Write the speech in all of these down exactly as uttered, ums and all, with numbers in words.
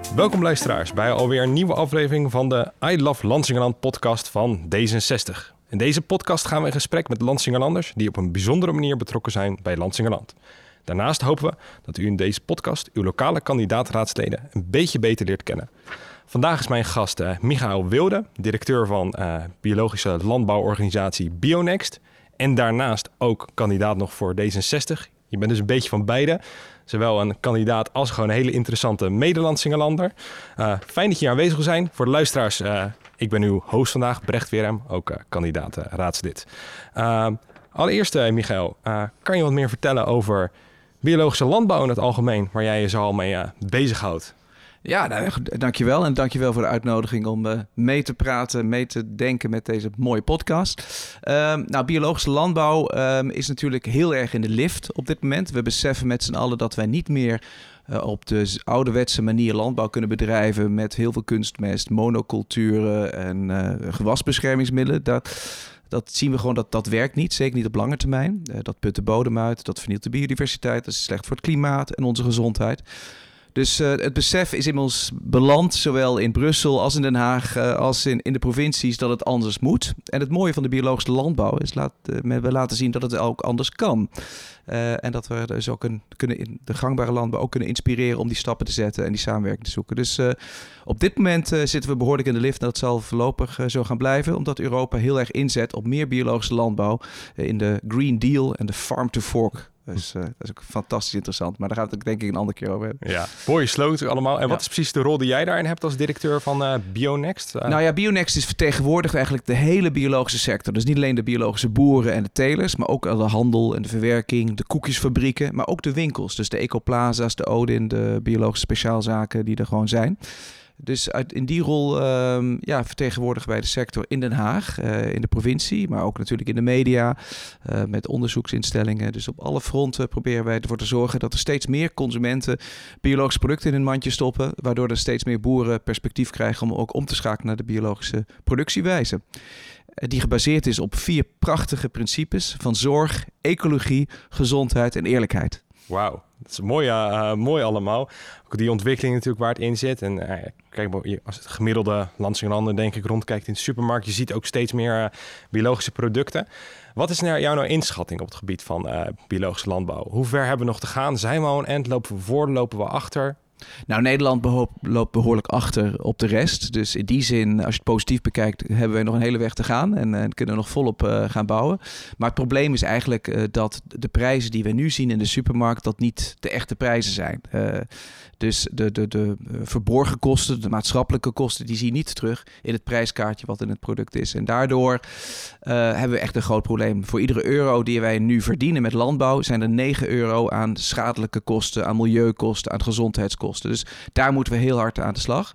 Welkom luisteraars bij alweer een nieuwe aflevering van de I Love Lansingerland podcast van D zesenzestig. In deze podcast gaan we in gesprek met Lansingerlanders die op een bijzondere manier betrokken zijn bij Lansingerland. Daarnaast hopen we dat u in deze podcast uw lokale kandidaatraadsleden een beetje beter leert kennen. Vandaag is mijn gast uh, Michael Wilde, directeur van uh, biologische landbouworganisatie Bionext. En daarnaast ook kandidaat nog voor D zesenzestig. Je bent dus een beetje van beide. Zowel een kandidaat als gewoon een hele interessante mede-Lansingerlander. Uh, fijn dat je hier aanwezig wil zijn. Voor de luisteraars, uh, ik ben uw host vandaag, Brecht Weerem, ook uh, kandidaat uh, raadslid. Uh, allereerst, uh, Michael, uh, kan je wat meer vertellen over biologische landbouw in het algemeen, waar jij je zo al mee uh, bezighoudt? Ja, nou, dankjewel. En dankjewel voor de uitnodiging om uh, mee te praten, mee te denken met deze mooie podcast. Um, nou, biologische landbouw um, is natuurlijk heel erg in de lift op dit moment. We beseffen met z'n allen dat wij niet meer uh, op de ouderwetse manier landbouw kunnen bedrijven met heel veel kunstmest, monoculturen en uh, gewasbeschermingsmiddelen. Dat... Dat zien we gewoon, dat dat werkt niet. Zeker niet op lange termijn. Uh, dat put de bodem uit, dat vernielt de biodiversiteit. Dat is slecht voor het klimaat en onze gezondheid. Dus uh, het besef is inmiddels beland, zowel in Brussel als in Den Haag, uh, als in, in de provincies, dat het anders moet. En het mooie van de biologische landbouw is, laat, uh, we laten zien dat het ook anders kan. Uh, en dat we dus ook een, kunnen in de gangbare landbouw ook kunnen inspireren om die stappen te zetten en die samenwerking te zoeken. Dus uh, op dit moment uh, zitten we behoorlijk in de lift en dat zal voorlopig uh, zo gaan blijven, omdat Europa heel erg inzet op meer biologische landbouw uh, in de Green Deal en de Farm to Fork. Dus uh, dat is ook fantastisch interessant. Maar daar gaan we het denk ik een andere keer over hebben. Ja, mooie sloten allemaal. En ja. Wat is precies de rol die jij daarin hebt als directeur van uh, Bionext? Uh... Nou ja, Bionext is vertegenwoordigt eigenlijk de hele biologische sector. Dus niet alleen de biologische boeren en de telers, maar ook de handel en de verwerking, de koekjesfabrieken, maar ook de winkels. Dus de ecoplaza's, de Odin, de biologische speciaalzaken die er gewoon zijn. Dus uit, in die rol um, ja, vertegenwoordigen wij de sector in Den Haag, uh, in de provincie, maar ook natuurlijk in de media, uh, met onderzoeksinstellingen. Dus op alle fronten proberen wij ervoor te zorgen dat er steeds meer consumenten biologische producten in hun mandje stoppen, waardoor er steeds meer boeren perspectief krijgen om ook om te schakelen naar de biologische productiewijze. Die gebaseerd is op vier prachtige principes van zorg, ecologie, gezondheid en eerlijkheid. Wauw, dat is mooi, uh, mooi allemaal. Ook die ontwikkeling natuurlijk waar het in zit. En uh, kijk, als het gemiddelde Lansingerlander denk ik rondkijkt in de supermarkt, je ziet ook steeds meer uh, biologische producten. Wat is nou jouw nou inschatting op het gebied van uh, biologische landbouw? Hoe ver hebben we nog te gaan? Zijn we al een eind? Lopen we voor? Lopen we achter? Nou, Nederland beho- loopt behoorlijk achter op de rest. Dus in die zin, als je het positief bekijkt, hebben we nog een hele weg te gaan. En, en kunnen we nog volop uh, gaan bouwen. Maar het probleem is eigenlijk uh, dat de prijzen die we nu zien in de supermarkt, dat niet de echte prijzen zijn. Uh, dus de, de, de verborgen kosten, de maatschappelijke kosten, die zie je niet terug in het prijskaartje wat in het product is. En daardoor uh, hebben we echt een groot probleem. Voor iedere euro die wij nu verdienen met landbouw, zijn er negen euro aan schadelijke kosten, aan milieukosten, aan gezondheidskosten. Dus daar moeten we heel hard aan de slag.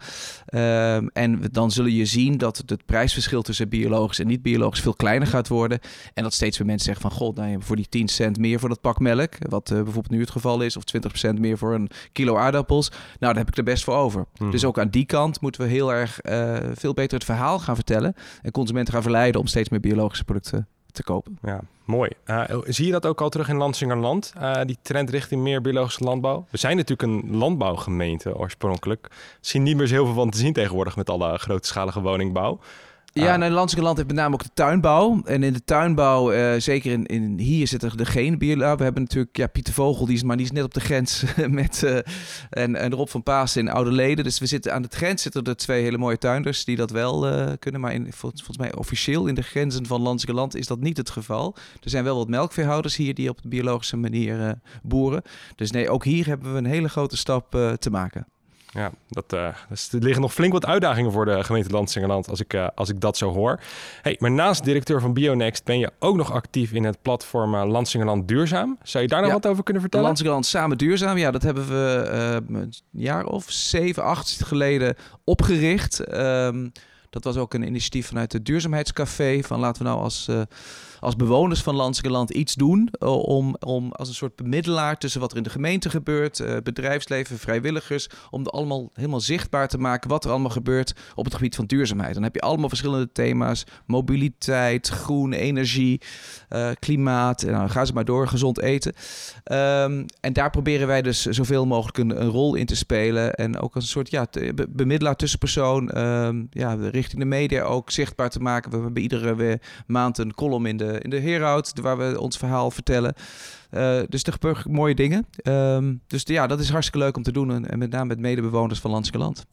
Um, en dan zul je zien dat het prijsverschil tussen biologisch en niet-biologisch veel kleiner gaat worden. En dat steeds meer mensen zeggen van, god, nou, voor die tien cent meer voor dat pak melk, wat uh, bijvoorbeeld nu het geval is, of twintig procent meer voor een kilo aardappels. Nou, daar heb ik er best voor over. Mm. Dus ook aan die kant moeten we heel erg uh, veel beter het verhaal gaan vertellen en consumenten gaan verleiden om steeds meer biologische producten te kopen. Ja, mooi. Uh, zie je dat ook al terug in Lansingerland, uh, die trend richting meer biologische landbouw? We zijn natuurlijk een landbouwgemeente oorspronkelijk. Er zien niet meer zo heel veel van te zien tegenwoordig met alle grootschalige woningbouw. Ja, nou, Lansingerland heeft met name ook de tuinbouw. En in de tuinbouw, uh, zeker in, in hier zit er de geen bioloog. We hebben natuurlijk ja, Pieter Vogel, die is, maar die is net op de grens met uh, en, en Rob van Paas in Ouderleden. Dus we zitten aan de grens zitten er twee hele mooie tuinders die dat wel uh, kunnen. Maar in, volgens, volgens mij officieel in de grenzen van Lansingerland is dat niet het geval. Er zijn wel wat melkveehouders hier die op de biologische manier uh, boeren. Dus nee, ook hier hebben we een hele grote stap uh, te maken. Ja, dat, uh, dus er liggen nog flink wat uitdagingen voor de gemeente Lansingerland als ik, uh, als ik dat zo hoor. Hey, maar naast directeur van Bionext ben je ook nog actief in het platform uh, Lansingerland Duurzaam. Zou je daar nog ja, wat over kunnen vertellen? Lansingerland Samen Duurzaam, ja, dat hebben we uh, een jaar of zeven, acht geleden opgericht. Um, Dat was ook een initiatief vanuit het Duurzaamheidscafé. Van laten we nou als, uh, als bewoners van Lansingerland iets doen uh, om, om als een soort bemiddelaar tussen wat er in de gemeente gebeurt, uh, bedrijfsleven, vrijwilligers, om het allemaal helemaal zichtbaar te maken wat er allemaal gebeurt op het gebied van duurzaamheid. Dan heb je allemaal verschillende thema's: mobiliteit, groen, energie, uh, klimaat. En nou, gaan ze maar door, gezond eten. Um, en daar proberen wij dus zoveel mogelijk een, een rol in te spelen. En ook als een soort ja, te, bemiddelaar tussenpersoon, um, ja, richting de media ook zichtbaar te maken. We hebben iedere weer maand een column in de, in de Herald, waar we ons verhaal vertellen. Uh, dus er gebeuren mooie dingen. Um, dus ja, dat is hartstikke leuk om te doen. En, en met name met medebewoners van Lansingerland.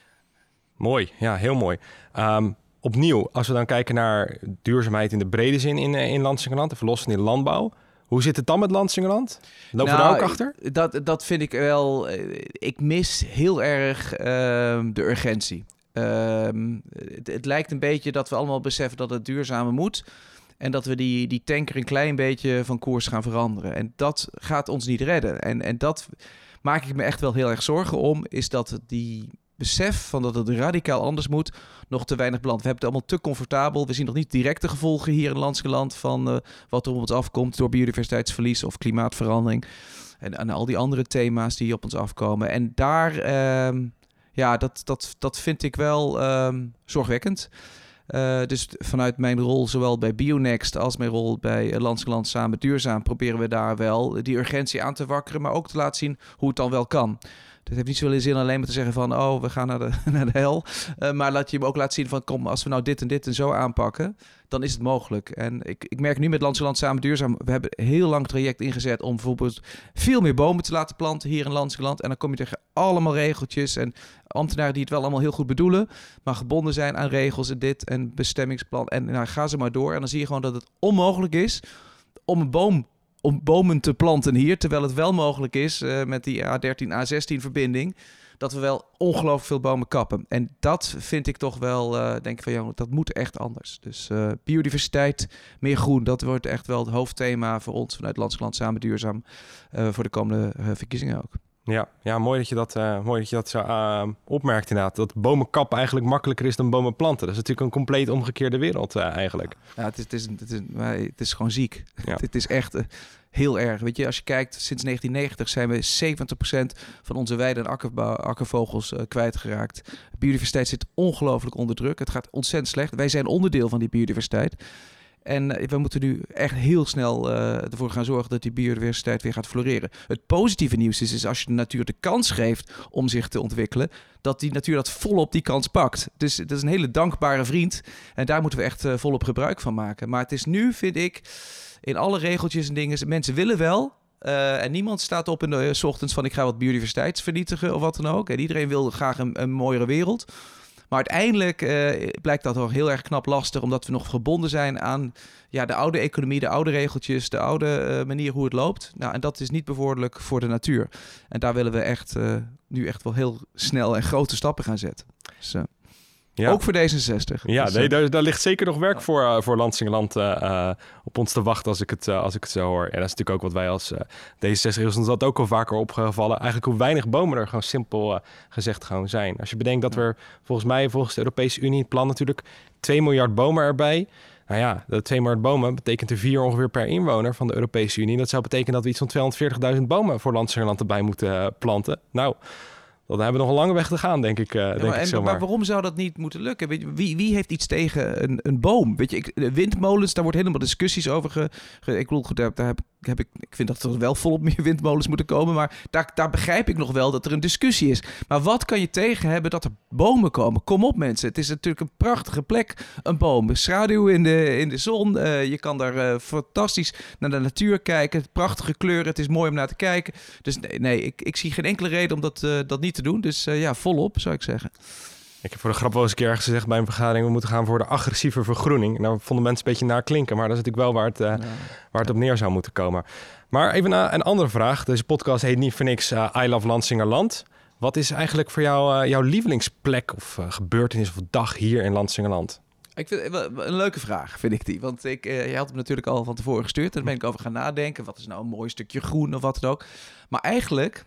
Mooi, ja, heel mooi. Um, opnieuw, als we dan kijken naar duurzaamheid in de brede zin in, in Lansingerland, even los van die landbouw. Hoe zit het dan met Lansingerland? Lopen nou, we daar ook achter? Dat, dat vind ik wel. Ik mis heel erg uh, de urgentie. Uh, het, het lijkt een beetje dat we allemaal beseffen dat het duurzamer moet. En dat we die, die tanker een klein beetje van koers gaan veranderen. En dat gaat ons niet redden. En, en dat maak ik me echt wel heel erg zorgen om. Is dat die besef van dat het radicaal anders moet nog te weinig belandt. We hebben het allemaal te comfortabel. We zien nog niet directe gevolgen hier in Lansingerland van uh, wat er op ons afkomt door biodiversiteitsverlies of klimaatverandering. En, en al die andere thema's die op ons afkomen. En daar, uh, ja, dat, dat, dat vind ik wel uh, zorgwekkend. Uh, dus vanuit mijn rol, zowel bij Bionext als mijn rol bij Lansingerland Samen Duurzaam, proberen we daar wel die urgentie aan te wakkeren, maar ook te laten zien hoe het dan wel kan. Het heeft niet zoveel zin alleen maar te zeggen van, oh, we gaan naar de, naar de hel. Uh, maar laat je hem ook laten zien van, kom, als we nou dit en dit en zo aanpakken, dan is het mogelijk. En ik, ik merk nu met Lansingerland Samen Duurzaam, we hebben een heel lang traject ingezet om bijvoorbeeld veel meer bomen te laten planten hier in Lansingerland. En dan kom je tegen allemaal regeltjes en ambtenaren die het wel allemaal heel goed bedoelen, maar gebonden zijn aan regels en dit en bestemmingsplan. En nou, ga ze maar door. En dan zie je gewoon dat het onmogelijk is om een boom om bomen te planten hier, terwijl het wel mogelijk is uh, met die A dertien A zestien verbinding, dat we wel ongelooflijk veel bomen kappen. En dat vind ik toch wel, uh, denk ik van, jongen, dat moet echt anders. Dus uh, biodiversiteit, meer groen, dat wordt echt wel het hoofdthema voor ons vanuit Lansingerland Samen Duurzaam uh, voor de komende uh, verkiezingen ook. Ja, ja, mooi dat je dat, uh, mooi dat, je dat zo uh, opmerkt inderdaad. Dat bomen kappen eigenlijk makkelijker is dan bomen planten. Dat is natuurlijk een compleet omgekeerde wereld uh, eigenlijk. Ja, het is, het is, het is, het is gewoon ziek. Ja. Het is echt uh, heel erg. Weet je, als je kijkt, sinds negentien negentig zijn we zeventig procent van onze weiden en akkerbouw, akkervogels uh, kwijtgeraakt. Biodiversiteit zit ongelooflijk onder druk. Het gaat ontzettend slecht. Wij zijn onderdeel van die biodiversiteit. En we moeten nu echt heel snel uh, ervoor gaan zorgen dat die biodiversiteit weer gaat floreren. Het positieve nieuws is, is als je de natuur de kans geeft om zich te ontwikkelen, dat die natuur dat volop die kans pakt. Dus dat is een hele dankbare vriend. En daar moeten we echt uh, volop gebruik van maken. Maar het is nu, vind ik, in alle regeltjes en dingen, mensen willen wel. Uh, en niemand staat op in de uh, 's ochtends van ik ga wat biodiversiteit vernietigen of wat dan ook. En iedereen wil graag een, een mooiere wereld. Maar uiteindelijk uh, blijkt dat toch heel erg knap lastig, omdat we nog gebonden zijn aan ja, de oude economie, de oude regeltjes, de oude uh, manier hoe het loopt. Nou, en dat is niet bevorderlijk voor de natuur. En daar willen we echt uh, nu echt wel heel snel en grote stappen gaan zetten. Dus, uh, ja. Ook voor D zesenzestig. Ja, dus, nee, daar, daar ligt zeker nog werk voor, uh, voor Lansingerland uh, uh, op ons te wachten als ik het, uh, als ik het zo hoor. En dat is natuurlijk ook wat wij als uh, D zesenzestig is ons dat ook al vaker opgevallen. Eigenlijk hoe weinig bomen er gewoon simpel uh, gezegd gewoon zijn. Als je bedenkt dat we volgens mij, volgens de Europese Unie, het plan natuurlijk twee miljard bomen erbij. Nou ja, dat twee miljard bomen betekent er vier ongeveer per inwoner van de Europese Unie. Dat zou betekenen dat we iets van tweehonderdveertigduizend bomen voor Lansingerland erbij moeten uh, planten. Nou, dan hebben we nog een lange weg te gaan, denk ik. Uh, ja, denk maar, ik en, maar waarom zou dat niet moeten lukken? Weet je, wie, wie heeft iets tegen een, een boom? Weet je, ik, windmolens, daar wordt helemaal discussies over. Ge, ge, ik bedoel, daar, daar heb, heb ik, ik vind dat er wel volop meer windmolens moeten komen. Maar daar, daar begrijp ik nog wel dat er een discussie is. Maar wat kan je tegen hebben dat er bomen komen? Kom op, mensen. Het is natuurlijk een prachtige plek, een boom. Schaduw in de, in de zon. Uh, je kan daar uh, fantastisch naar de natuur kijken. Prachtige kleuren. Het is mooi om naar te kijken. Dus nee, nee ik, ik zie geen enkele reden om dat, uh, dat niet te doen. Dus uh, ja, volop, zou ik zeggen. Ik heb voor de grap wel eens een keer ergens gezegd bij een vergadering, we moeten gaan voor de agressieve vergroening. Nou, vonden mensen een beetje naar klinken, maar dat is natuurlijk wel waar het, uh, ja. waar het op neer zou moeten komen. Maar even naar een andere vraag. Deze podcast heet niet voor niks uh, I Love Lansingerland. Wat is eigenlijk voor jou uh, jouw lievelingsplek of uh, gebeurtenis of dag hier in Lansingerland? Ik vind het een leuke vraag, vind ik die. Want ik, uh, je had hem natuurlijk al van tevoren gestuurd. En daar ben ik over gaan nadenken. Wat is nou een mooi stukje groen of wat dan ook. Maar eigenlijk,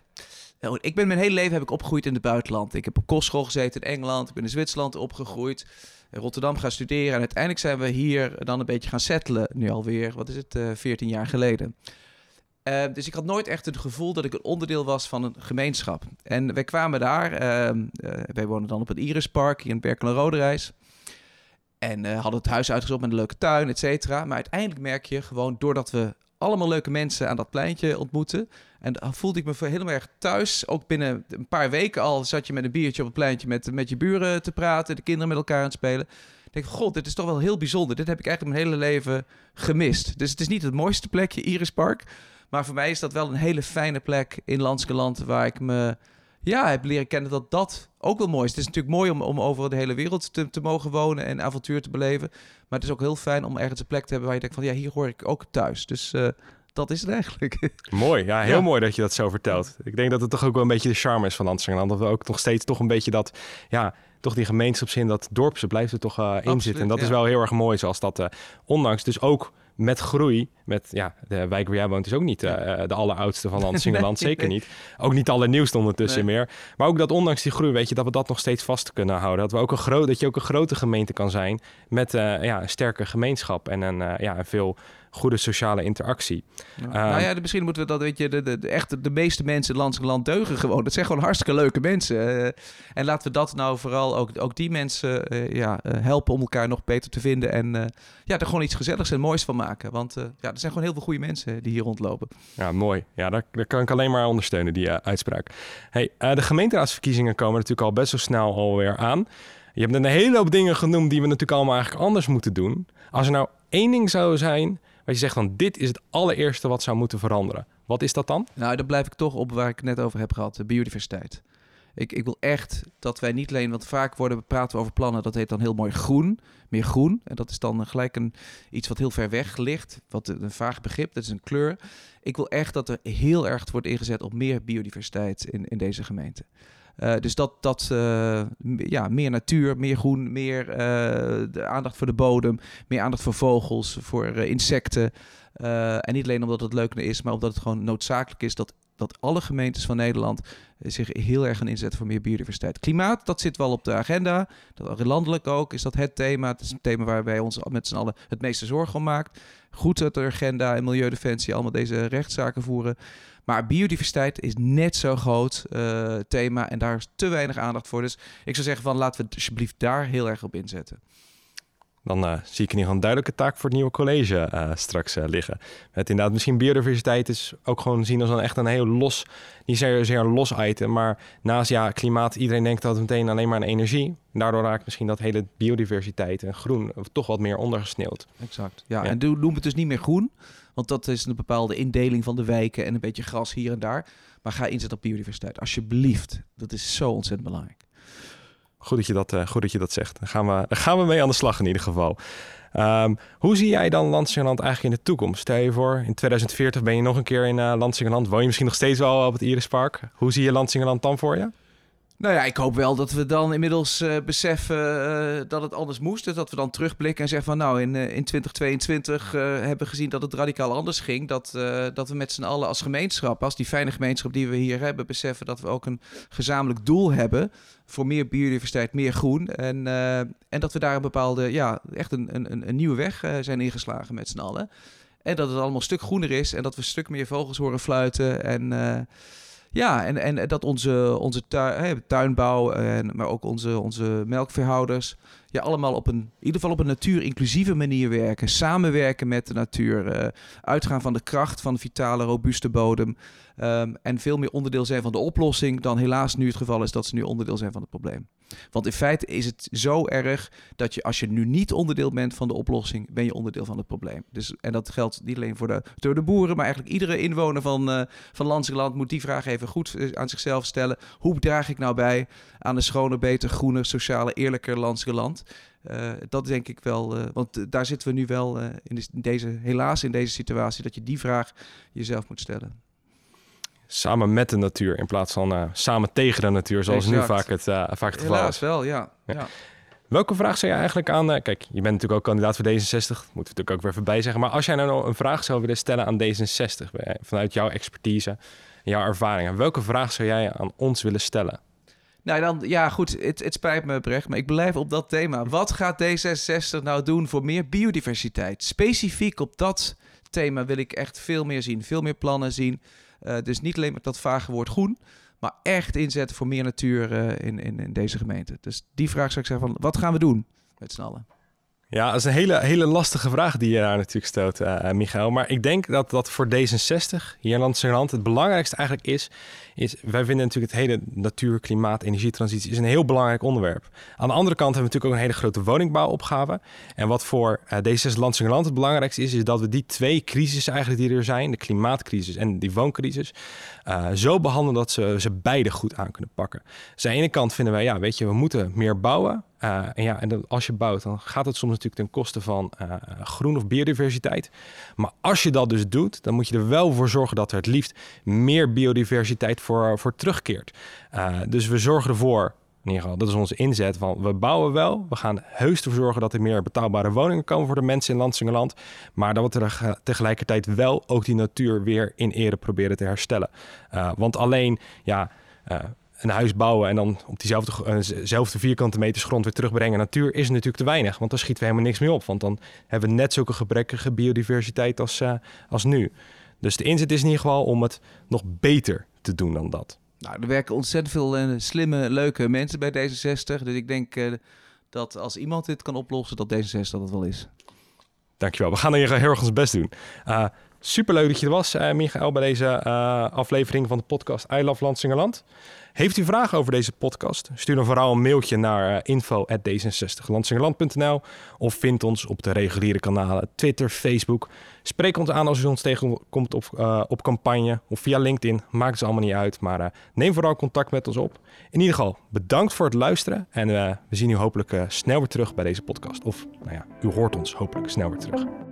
ik ben mijn hele leven heb ik opgegroeid in het buitenland. Ik heb op kostschool gezeten in Engeland. Ik ben in Zwitserland opgegroeid. Rotterdam gaan studeren. En uiteindelijk zijn we hier dan een beetje gaan settelen. Nu alweer, wat is het, uh, veertien jaar geleden. Uh, dus ik had nooit echt het gevoel dat ik een onderdeel was van een gemeenschap. En wij kwamen daar. Uh, uh, wij wonen dan op het Irispark hier in Berkel en Roderijs. En uh, hadden het huis uitgezocht met een leuke tuin, et cetera. Maar uiteindelijk merk je gewoon, doordat we allemaal leuke mensen aan dat pleintje ontmoeten. En dan voelde ik me helemaal erg thuis. Ook binnen een paar weken al zat je met een biertje op het pleintje met, met je buren te praten. De kinderen met elkaar aan het spelen. Ik denk, god, dit is toch wel heel bijzonder. Dit heb ik eigenlijk mijn hele leven gemist. Dus het is niet het mooiste plekje, Irispark. Maar voor mij is dat wel een hele fijne plek in Landskeland, waar ik me ja, heb leren kennen dat dat ook wel mooi is. Het is natuurlijk mooi om, om over de hele wereld te, te mogen wonen en avontuur te beleven. Maar het is ook heel fijn om ergens een plek te hebben waar je denkt van ja, hier hoor ik ook thuis. Dus uh, dat is het eigenlijk. Mooi, ja, heel ja. mooi dat je dat zo vertelt. Ik denk dat het toch ook wel een beetje de charme is van Lansingerland. Dat we ook nog steeds toch een beetje dat, ja, toch die gemeenschapszin, dat dorpse blijft er toch uh, in Absoluut, zitten. En dat ja. is wel heel erg mooi, zoals dat, uh, ondanks dus ook met groei, met ja, de wijk waar jij woont is ook niet uh, de alleroudste van Lansingerland, nee, zeker nee. niet. Ook niet de allernieuwste ondertussen nee. meer. Maar ook dat ondanks die groei, weet je, dat we dat nog steeds vast kunnen houden. Dat we ook een groot, dat je ook een grote gemeente kan zijn met uh, ja, een sterke gemeenschap en een, uh, ja, een veel goede sociale interactie. Ja. Um, nou ja, misschien moeten we dat, weet je, de, de, de, echt de meeste mensen in Lansingerland deugen gewoon. Dat zijn gewoon hartstikke leuke mensen. Uh, en laten we dat nou vooral ook, ook die mensen uh, ja, uh, helpen om elkaar nog beter te vinden. En uh, ja, er gewoon iets gezelligs en moois van maken. Want uh, ja, er zijn gewoon heel veel goede mensen die hier rondlopen. Ja, mooi. Ja, dat, dat kan ik alleen maar ondersteunen, die uh, uitspraak. Hey, uh, de gemeenteraadsverkiezingen komen natuurlijk al best wel snel alweer aan. Je hebt net een hele hoop dingen genoemd die we natuurlijk allemaal eigenlijk anders moeten doen. Als er nou één ding zou zijn wat je zegt van dit is het allereerste wat zou moeten veranderen. Wat is dat dan? Nou, dan blijf ik toch op waar ik het net over heb gehad, de biodiversiteit. Ik, ik wil echt dat wij niet alleen, want vaak worden we praten over plannen, dat heet dan heel mooi groen, meer groen. En dat is dan gelijk een, iets wat heel ver weg ligt, wat een vaag begrip, dat is een kleur. Ik wil echt dat er heel erg wordt ingezet op meer biodiversiteit in, in deze gemeente. Uh, dus dat, dat uh, ja, meer natuur, meer groen, meer uh, de aandacht voor de bodem, meer aandacht voor vogels, voor uh, insecten. Uh, en niet alleen omdat het leuk is, maar omdat het gewoon noodzakelijk is dat, dat alle gemeentes van Nederland uh, zich heel erg gaan inzetten voor meer biodiversiteit. Klimaat, dat zit wel op de agenda. Dat, landelijk ook is dat het thema. Het is een thema waar wij ons met z'n allen het meeste zorgen om maken. Goed dat de agenda en Milieudefensie allemaal deze rechtszaken voeren. Maar biodiversiteit is net zo groot uh, thema en daar is te weinig aandacht voor. Dus ik zou zeggen van laten we het alsjeblieft daar heel erg op inzetten. Dan uh, zie ik in ieder geval een duidelijke taak voor het nieuwe college uh, straks uh, liggen. Met inderdaad misschien biodiversiteit is ook gewoon zien als een echt een heel los, niet zeer, zeer een los item. Maar naast ja, klimaat, iedereen denkt dat het meteen alleen maar aan energie. En daardoor raakt misschien dat hele biodiversiteit en groen toch wat meer ondergesneeuwd. Exact. Ja, ja. En doen we het dus niet meer groen. Want dat is een bepaalde indeling van de wijken en een beetje gras hier en daar. Maar ga inzetten op biodiversiteit. Alsjeblieft. Dat is zo ontzettend belangrijk. Goed dat je dat, uh, goed dat, je dat zegt. Daar gaan, we, daar gaan we mee aan de slag in ieder geval. Um, hoe zie jij dan Lansingerland eigenlijk in de toekomst? Stel je voor, in tweeduizend veertig ben je nog een keer in uh, Lansingerland. Woon je misschien nog steeds wel op het Irispark? Hoe zie je Lansingerland dan voor je? Nou ja, ik hoop wel dat we dan inmiddels uh, beseffen uh, dat het anders moest. Dus dat we dan terugblikken en zeggen van nou in, uh, in twintig tweeëntwintig uh, hebben we gezien dat het radicaal anders ging. Dat, uh, dat we met z'n allen als gemeenschap, als die fijne gemeenschap die we hier hebben, beseffen dat we ook een gezamenlijk doel hebben voor meer biodiversiteit, meer groen. En, uh, en dat we daar een bepaalde, ja, echt een, een, een nieuwe weg uh, zijn ingeslagen met z'n allen. En dat het allemaal een stuk groener is en dat we een stuk meer vogels horen fluiten en... Uh, Ja, en, en dat onze, onze tuin, tuinbouw, en, maar ook onze, onze melkveehouders... ja, allemaal op een, in ieder geval op een natuurinclusieve manier werken. Samenwerken met de natuur. Uh, uitgaan van de kracht van de vitale, robuuste bodem. Um, en veel meer onderdeel zijn van de oplossing... dan helaas nu het geval is dat ze nu onderdeel zijn van het probleem. Want in feite is het zo erg dat je als je nu niet onderdeel bent van de oplossing... ben je onderdeel van het probleem. Dus, en dat geldt niet alleen voor de, door de boeren... maar eigenlijk iedere inwoner van, uh, van Lansingerland moet die vraag even goed aan zichzelf stellen. Hoe draag ik nou bij aan een schoner, beter, groener, sociale, eerlijker Lansingerland? Uh, dat denk ik wel, uh, want uh, daar zitten we nu wel uh, in, de, in deze, helaas in deze situatie... dat je die vraag jezelf moet stellen. Samen met de natuur in plaats van uh, samen tegen de natuur, zoals exact. nu vaak het, uh, vaak het geval Helaas is. wel, ja. ja. ja. Welke vraag zou je eigenlijk aan... Uh, kijk, je bent natuurlijk ook kandidaat voor D zesenzestig. Moeten we natuurlijk ook weer voorbij zeggen. Maar als jij nou een vraag zou willen stellen aan D zesenzestig... vanuit jouw expertise en jouw ervaringen... welke vraag zou jij aan ons willen stellen? Nou dan, ja goed, het, het spijt me Brecht, maar ik blijf op dat thema. Wat gaat D zesenzestig nou doen voor meer biodiversiteit? Specifiek op dat thema wil ik echt veel meer zien, veel meer plannen zien. Uh, dus niet alleen met dat vage woord groen, maar echt inzetten voor meer natuur uh, in, in, in deze gemeente. Dus die vraag zou ik zeggen van, wat gaan we doen met z'n allen? Ja, dat is een hele, hele lastige vraag die je daar natuurlijk stelt, uh, Michael. Maar ik denk dat dat voor D zesenzestig hier in Landsingerland het belangrijkste eigenlijk is, is... Wij vinden natuurlijk het hele natuur, klimaat, energietransitie is een heel belangrijk onderwerp. Aan de andere kant hebben we natuurlijk ook een hele grote woningbouwopgave. En wat voor uh, D zesenzestig Landsingerland het belangrijkste is, is dat we die twee crisissen eigenlijk die er zijn, de klimaatcrisis en die wooncrisis, uh, zo behandelen dat ze, ze beide goed aan kunnen pakken. Dus aan de ene kant vinden wij, ja, weet je, we moeten meer bouwen. Uh, en ja, en dan, als je bouwt, dan gaat het soms natuurlijk ten koste van uh, groen of biodiversiteit. Maar als je dat dus doet, dan moet je er wel voor zorgen dat er het liefst meer biodiversiteit voor, voor terugkeert. Uh, dus we zorgen ervoor, in ieder geval, dat is onze inzet, van we bouwen wel. We gaan heus ervoor zorgen dat er meer betaalbare woningen komen voor de mensen in Landsingerland. Maar dat we er tegelijkertijd wel ook die natuur weer in ere proberen te herstellen. Uh, want alleen, ja... Uh, een huis bouwen en dan op diezelfde uh, vierkante meters grond weer terugbrengen natuur is natuurlijk te weinig. Want dan schieten we helemaal niks meer op. Want dan hebben we net zulke gebrekkige biodiversiteit als, uh, als nu. Dus de inzet is in ieder geval om het nog beter te doen dan dat. Nou, er werken ontzettend veel uh, slimme, leuke mensen bij D zesenzestig. Dus ik denk uh, dat als iemand dit kan oplossen, dat D zesenzestig dat het wel is. Dankjewel. We gaan er heel erg ons best doen. Uh, superleuk dat je er was, uh, Michael, bij deze uh, aflevering van de podcast I Love Landsingerland. Heeft u vragen over deze podcast? Stuur dan vooral een mailtje naar uh, info at d zesenzestig landsingerland punt n l of vind ons op de reguliere kanalen Twitter, Facebook. Spreek ons aan als u ons tegenkomt op, uh, op campagne of via LinkedIn. Maakt het allemaal niet uit, maar uh, neem vooral contact met ons op. In ieder geval, bedankt voor het luisteren en uh, we zien u hopelijk uh, snel weer terug bij deze podcast. Of, nou ja, u hoort ons hopelijk snel weer terug.